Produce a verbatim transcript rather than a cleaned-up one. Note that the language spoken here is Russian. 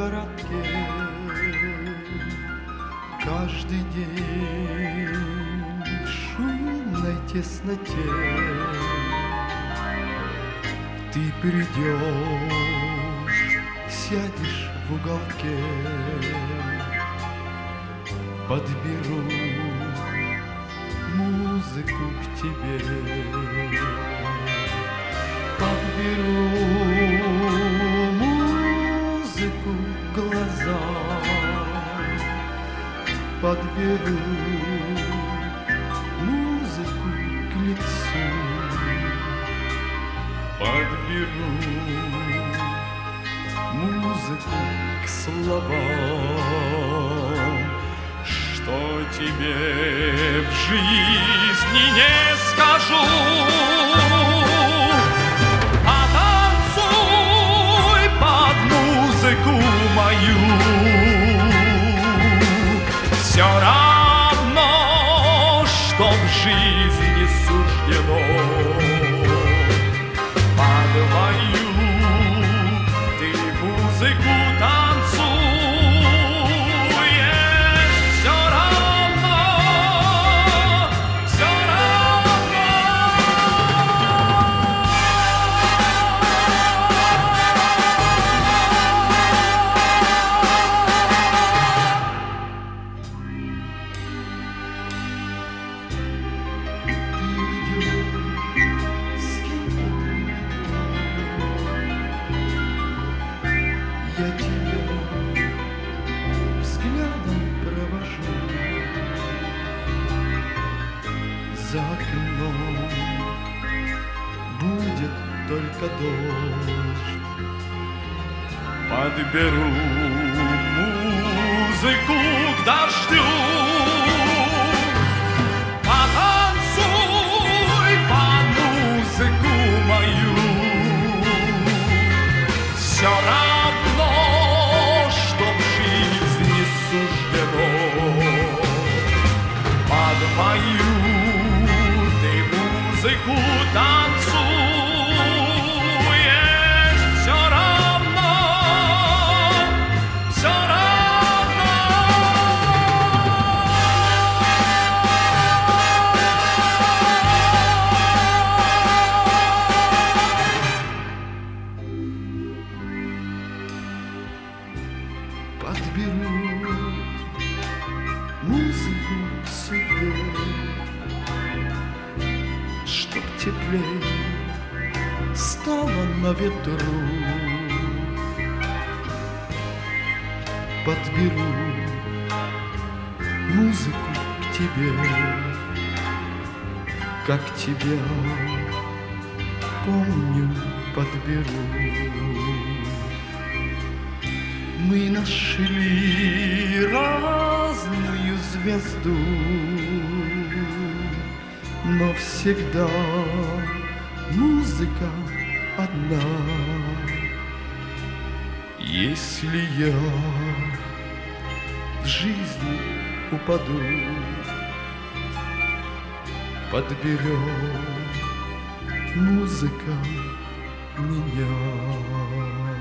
городке каждый день в шумной тесноте ты придешь, сядешь в уголке, подберу музыку к тебе, подберу музыку к глазам, подберу музыку к лицу, подберу музыку к словам, что тебе в жизни не скажу. Потанцуй под музыку мою, все равно, что в жизни суждено. Под мою ты музыку танцуешь, все равно, все равно. Я тебя взглядом провожу, за окном будет только дождь. Подберу музыку к дождю, потанцуй под музыку мою, все равно, что в жизни суждено. Под мою ты музыку танцуешь, все равно, все равно. Подберу музыку к себе, чтоб теплей стало на ветру. Подберу музыку к тебе, как тебя помню, подберу. Мы нашли разную звезду, но всегда музыка одна. Если я в жизни упаду, подберет музыка меня.